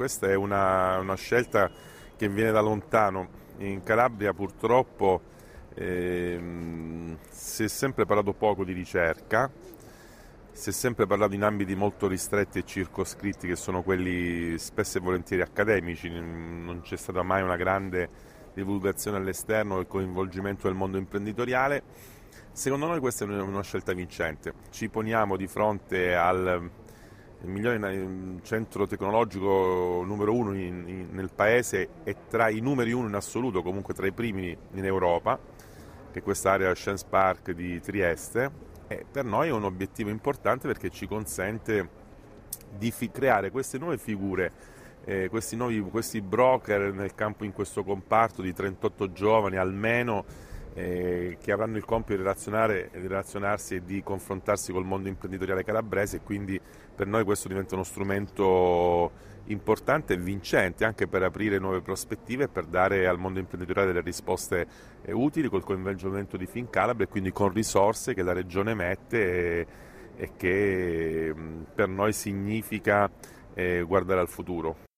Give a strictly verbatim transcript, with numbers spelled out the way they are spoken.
questa è una, una scelta che viene da lontano. In Calabria purtroppo ehm, si è sempre parlato poco di ricerca, si è sempre parlato in ambiti molto ristretti e circoscritti, che sono quelli spesso e volentieri accademici. Non c'è stata mai una grande divulgazione all'esterno e il coinvolgimento del mondo imprenditoriale. Secondo noi questa è una scelta vincente. Ci poniamo di fronte al il migliore centro tecnologico numero uno in, in, nel paese e tra i numeri uno in assoluto, comunque tra i primi in Europa, che è quest'area Science Park di Trieste. E per noi è un obiettivo importante perché ci consente di fi- creare queste nuove figure, eh, questi, nuovi, questi broker nel campo, in questo comparto di trentotto giovani almeno, Eh, che avranno il compito di, relazionare, di relazionarsi e di confrontarsi col mondo imprenditoriale calabrese, e quindi per noi questo diventa uno strumento importante e vincente anche per aprire nuove prospettive e per dare al mondo imprenditoriale delle risposte eh, utili, col coinvolgimento di Fincalabria e quindi con risorse che la Regione mette e, e che mh, per noi significa eh, guardare al futuro.